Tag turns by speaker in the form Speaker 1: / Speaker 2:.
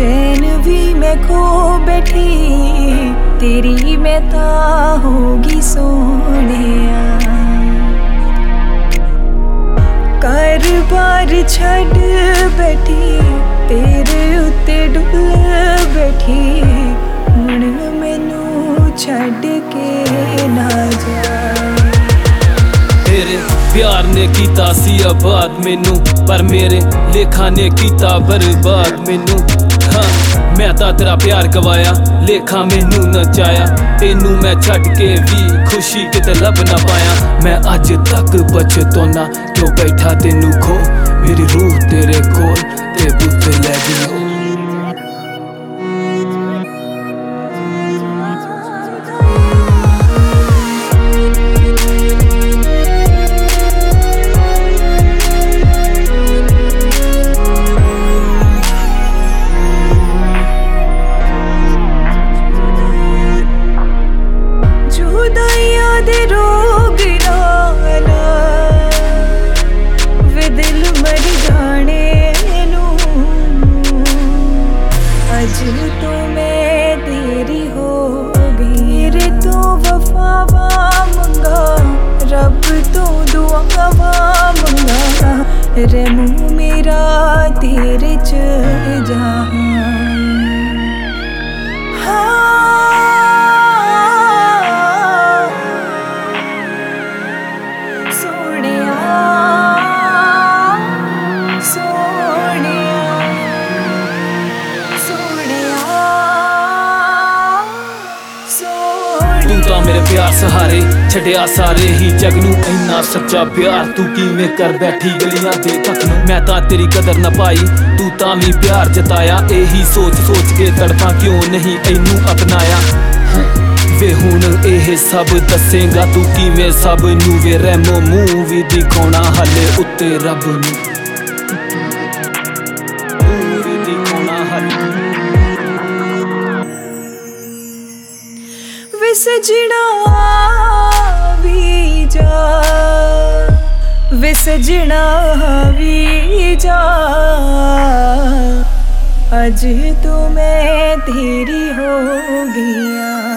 Speaker 1: चैन भी मैं खो बैठी, तेरी मैं ता होगी सोनिया। कर बार छड़ बैठी, तेरे उत्ते डुल बैठी, हुण मैनू छड़ के ना जा।
Speaker 2: तेरे प्यार ने कीता सी आबाद मैनू, पर मेरे लेखा ने कीता बर्बाद मैनू। हाँ मैं तां तेरा प्यार गवाया, लेखा मैनू नचाया। तेनू मैं छड़ के भी खुशी किते लब ना पाया। मैं अज तक पछतौना क्यों बैठा तेनू खो, मेरी रूह तेरे कोल ते बुत लै गई।
Speaker 1: तो मैं तेरी हो गई रे, तो वफावा मंगा रब तो दुआवा मंगा रे, मुँह मेरा तेरे च जहां।
Speaker 2: तू तां मेरे प्यार सहारे छड्डिया सारे ही जग नू, इन्ना सच्चा प्यार तू किवें कर बैठी गलियां दे तक नू। मैं तां तेरी कदर ना पाई, तू तां भी प्यार जताया। एही सोच सोच के तड़पां क्यों नहीं इनू अपनाया। वे हुण एह सब दसेगा तू किवें सब नू, वे रैमो मूंह भी दिखाउणा हले उत्ते रब नू।
Speaker 1: वे सजना भी जा, वे सजना भी जा, अज तो मैं तेरी हो गया।